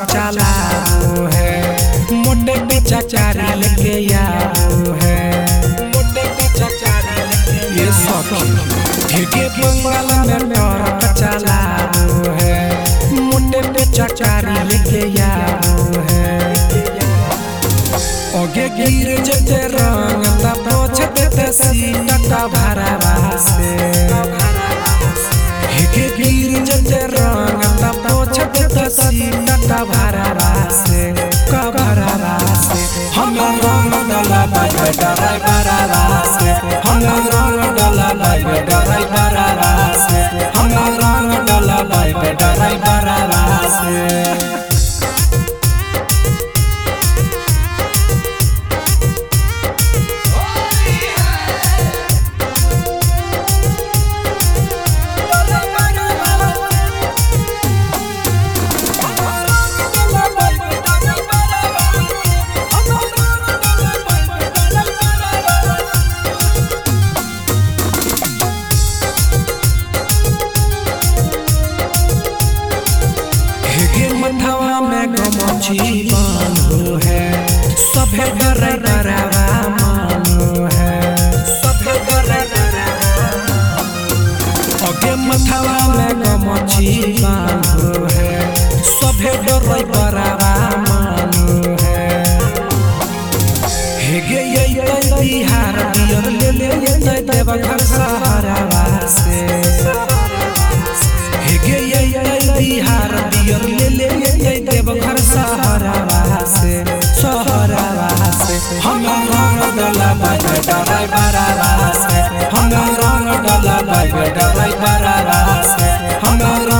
चलाओ है, मोटे पीछा चारी लेके आओ है, मोटे पीछा चारी लेके ये सखी के बंगाल में ट्रक चलाओ है, मोटे पीछा चारी लेके आओ है। ओगे गिर जते रंग ता पोछते ते सीट का भरावा से, के गिर जते रंग ता पोछते ते सीट का भरावा से, का भरावा से हम रंग डाला बाई डराई भरावा से, हम रंग डाला बाई डराई भरावा से, हम रंग डाला बाई डराई भरावा से। मठवा में गमछी बांधो है, सभे डरे डरावा मानो है, सभे डरे डरावा। ओगे मठवा में गमछी बांधो है, सभे डरे डरावा मानो है। हेगे ये बिहार दियर ले ले ये देवघर सहारावा से, हेगे ये बिहार दियर ले ले ये देवघर सहारावा से, सहारावा से हम रंग डाला बाई डराई भरावा से, हम रंग डाला बाई डराई भरावा से, हम